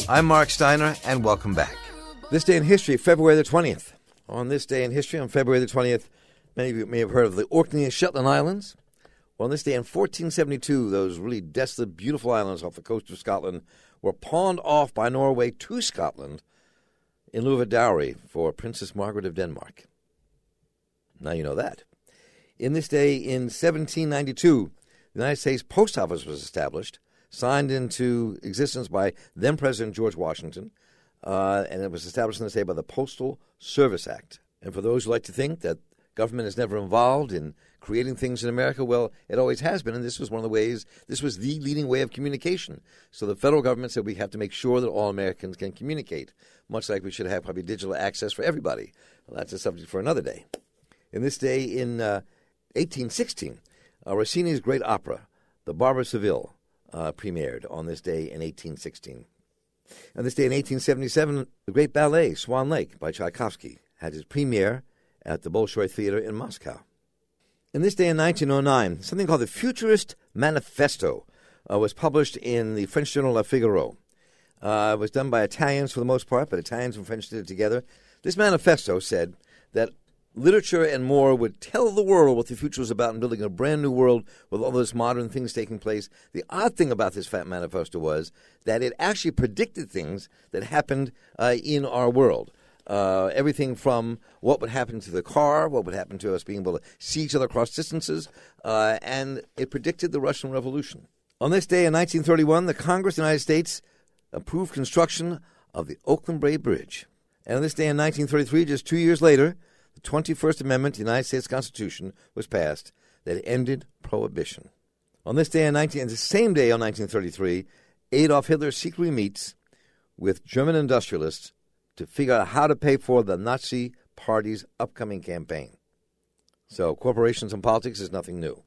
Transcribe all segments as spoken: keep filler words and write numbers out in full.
I'm Mark Steiner, and welcome back. This day in history, February the twentieth. On this day in history, on February the twentieth, many of you may have heard of the Orkney and Shetland Islands. Well, on this day in fourteen seventy-two, those really desolate, beautiful islands off the coast of Scotland were pawned off by Norway to Scotland in lieu of a dowry for Princess Margaret of Denmark. Now you know that. In this day in seventeen ninety-two, the United States Post Office was established, signed into existence by then-President George Washington, uh, and it was established on this day by the Postal Service Act. And for those who like to think that government is never involved in creating things in America, well, it always has been, and this was one of the ways, this was the leading way of communication. So the federal government said we have to make sure that all Americans can communicate, much like we should have probably digital access for everybody. Well, that's a subject for another day. In this day in uh, eighteen sixteen, uh, Rossini's great opera, The Barber of Seville, uh, premiered on this day in eighteen sixteen. On this day in eighteen seventy-seven, the great ballet, Swan Lake, by Tchaikovsky, had its premiere at the Bolshoi Theater in Moscow. In this day in nineteen oh nine, something called the Futurist Manifesto uh, was published in the French journal Le Figaro. Uh, it was done by Italians for the most part, but Italians and French did it together. This manifesto said that literature and more would tell the world what the future was about in building a brand new world with all those modern things taking place. The odd thing about this fat manifesto was that it actually predicted things that happened uh, in our world. Uh, everything from what would happen to the car, what would happen to us being able to see each other across distances, uh, and it predicted the Russian Revolution. On this day in nineteen thirty-one, the Congress of the United States approved construction of the Oakland Bay Bridge. And on this day in nineteen thirty-three, just two years later, the twenty-first Amendment to the United States Constitution was passed that ended prohibition. On this day in nineteen, and the same day on nineteen thirty-three, Adolf Hitler secretly meets with German industrialists to figure out how to pay for the Nazi Party's upcoming campaign. So corporations and politics is nothing new.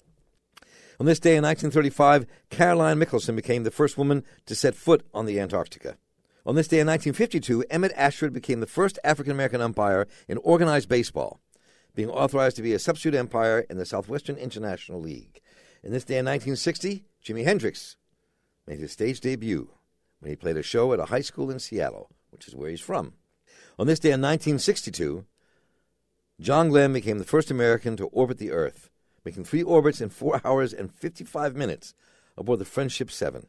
On this day in nineteen thirty-five, Caroline Michelson became the first woman to set foot on the Antarctica. On this day in nineteen fifty-two, Emmett Ashford became the first African-American umpire in organized baseball, being authorized to be a substitute umpire in the Southwestern International League. In this day in nineteen sixty, Jimi Hendrix made his stage debut when he played a show at a high school in Seattle, which is where he's from. On this day in nineteen sixty-two, John Glenn became the first American to orbit the Earth, making three orbits in four hours and fifty-five minutes aboard the Friendship seven.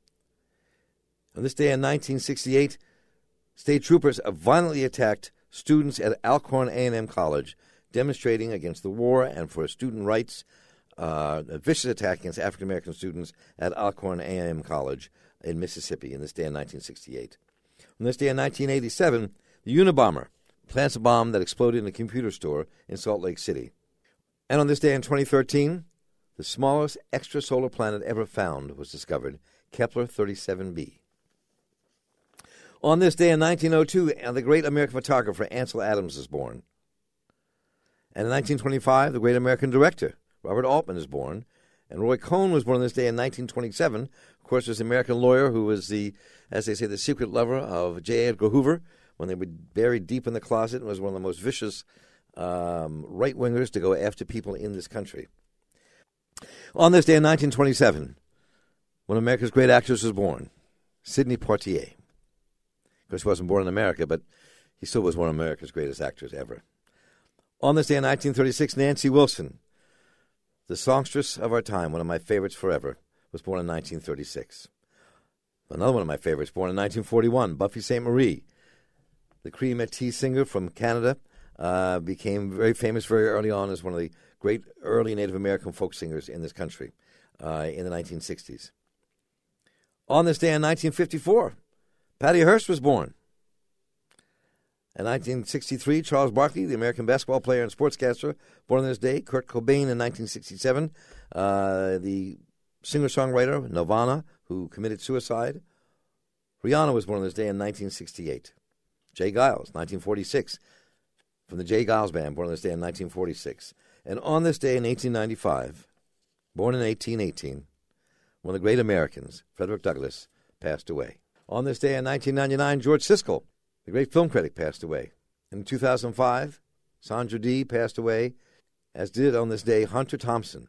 On this day in nineteen sixty-eight, state troopers violently attacked students at Alcorn A and M College, demonstrating against the war and for student rights, uh, a vicious attack against African-American students at Alcorn A and M College in Mississippi in this day in nineteen sixty-eight. On this day in nineteen eighty-seven, the Unabomber plants a bomb that exploded in a computer store in Salt Lake City. And on this day in twenty thirteen, the smallest extrasolar planet ever found was discovered, Kepler thirty-seven b. On this day in nineteen oh two, the great American photographer Ansel Adams is born. And in nineteen twenty-five, the great American director Robert Altman is born. And Roy Cohn was born on this day in nineteen twenty-seven. Of course, there's an American lawyer who was the, as they say, the secret lover of J. Edgar Hoover when they were buried deep in the closet and was one of the most vicious um, right-wingers to go after people in this country. On this day in nineteen twenty-seven, one of America's great actors was born, Sidney Poitier. Of course, he wasn't born in America, but he still was one of America's greatest actors ever. On this day in nineteen thirty-six, Nancy Wilson, the songstress of our time, one of my favorites forever, was born in nineteen thirty-six. Another one of my favorites, born in nineteen forty-one, Buffy Sainte Marie, the Cree Métis singer from Canada, uh, became very famous very early on as one of the great early Native American folk singers in this country uh, in the nineteen sixties. On this day in nineteen fifty-four, Patty Hearst was born. In nineteen sixty-three, Charles Barkley, the American basketball player and sportscaster, born on this day. Kurt Cobain in nineteen sixty-seven, uh, the singer-songwriter Nirvana, who committed suicide. Rihanna was born on this day in nineteen sixty-eight. Jay Giles, nineteen forty-six, from the Jay Giles Band, born on this day in nineteen forty-six. And on this day in eighteen ninety-five, born in eighteen eighteen, one of the great Americans, Frederick Douglass, passed away. On this day in nineteen ninety-nine, George Siskel, the great film critic, passed away. In two thousand five, Sandra Dee passed away, as did on this day Hunter Thompson,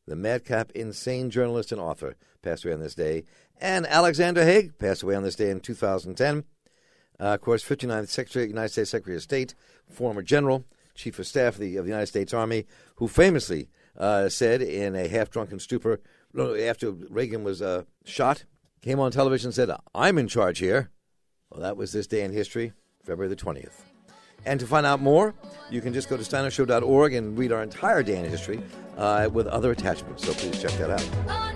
the madcap, insane journalist and author, passed away on this day. And Alexander Haig passed away on this day in two thousand ten. Uh, of course, fifty-ninth Secretary, United States Secretary of State, former general, chief of staff of the, of the United States Army, who famously uh, said in a half-drunken stupor after Reagan was uh, shot, came on television and said, "I'm in charge here." Well, that was this day in history, February the twentieth. And to find out more, you can just go to steiner show dot org and read our entire day in history uh, with other attachments. So please check that out.